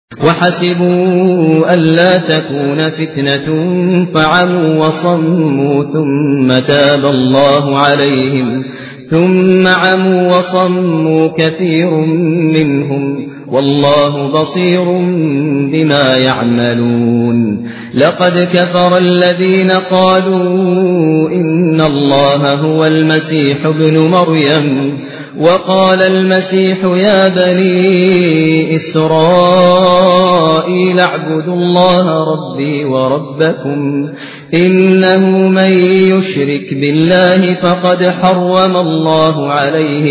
وحسبوا ألا تكون فتنة فعموا وصموا ثم عموا وصموا كثير منهم والله بصير بما يعملون. لقد كفر الذين قالوا إن الله هو المسيح ابن مريم وقال المسيح يا بني إسرائيل اعبدوا الله ربي وربكم إنه من يشرك بالله فقد حرم الله عليه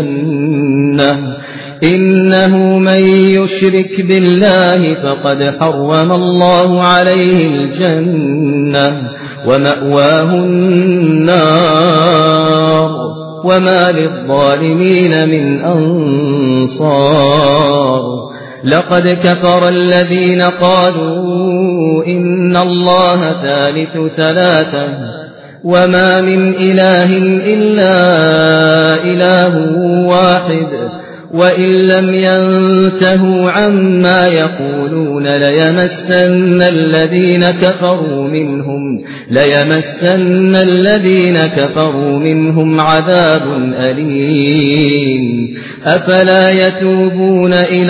الجنة ومأواه النار وما للظالمين من أنصار. لقد كفر الذين قالوا إن الله ثالث ثلاثة وما من إله إلا إله واحد وإن لم ينتهوا عما يقولون ليمسن الذين كفروا منهم عذاب أليم. أفلا يتوبون إلى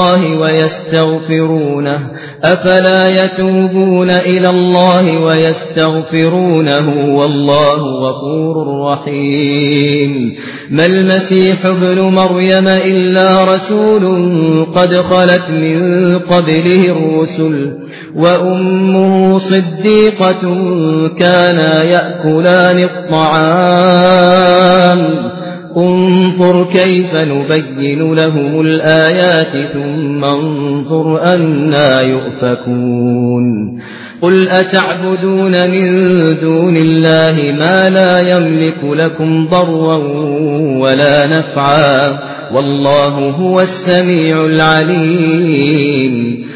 الله ويستغفرونه والله غفور رحيم. ما المسيح ابن مريم إلا رسول قد خلت من قبله الرسل وأمه صديقة كانا يأكلان الطعام انظر كيف نبين لهم الآيات ثم انظر أنى يؤفكون. قل أتعبدون من دون الله ما لا يملك لكم ضرا ولا نفعا والله هو السميع العليم.